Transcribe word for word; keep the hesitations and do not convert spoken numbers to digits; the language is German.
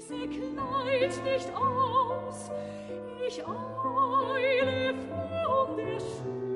Kleid nicht aus, ich eile von der Schule.